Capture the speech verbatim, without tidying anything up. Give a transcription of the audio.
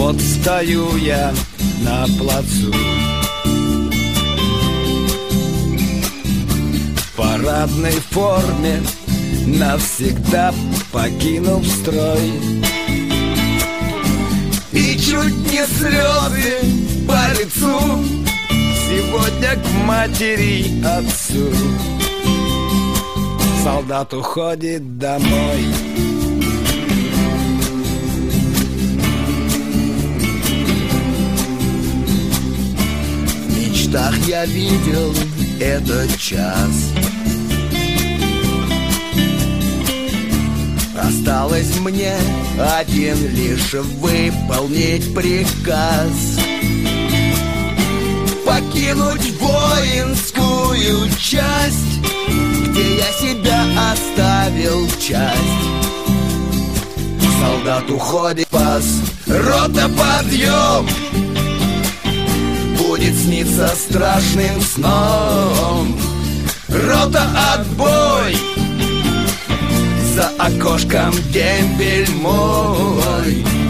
Вот стою я на плацу, в парадной форме, навсегда покинув строй. И чуть не слезы по лицу сегодня к матери и отцу. Солдат уходит домой. В мечтах я видел этот час. Осталось мне один лишь выполнить приказ. Покинуть воинскую часть, где я себя оставил часть. Солдат уходит, пас, рота подъем, будет сниться страшным сном. Рота отбой, за окошком дембель мой.